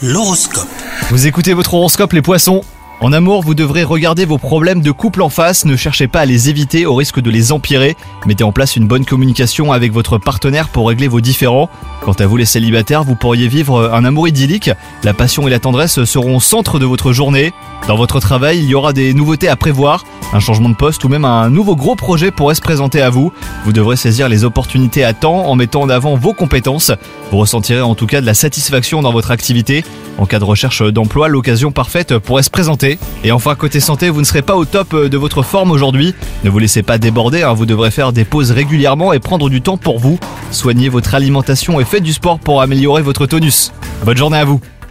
L'horoscope. Vous écoutez votre horoscope les poissons. En amour, vous devrez regarder vos problèmes de couple en face, ne cherchez pas à les éviter au risque de les empirer. Mettez en place une bonne communication avec votre partenaire pour régler vos différends. Quant à vous les célibataires, vous pourriez vivre un amour idyllique. La passion et la tendresse seront au centre de votre journée. Dans votre travail, il y aura des nouveautés à prévoir. Un changement de poste ou même un nouveau gros projet pourrait se présenter à vous. Vous devrez saisir les opportunités à temps en mettant en avant vos compétences. Vous ressentirez en tout cas de la satisfaction dans votre activité. En cas de recherche d'emploi, l'occasion parfaite pourrait se présenter. Et enfin, côté santé, vous ne serez pas au top de votre forme aujourd'hui. Ne vous laissez pas déborder, vous devrez faire des pauses régulièrement et prendre du temps pour vous. Soignez votre alimentation et faites du sport pour améliorer votre tonus. Bonne journée à vous.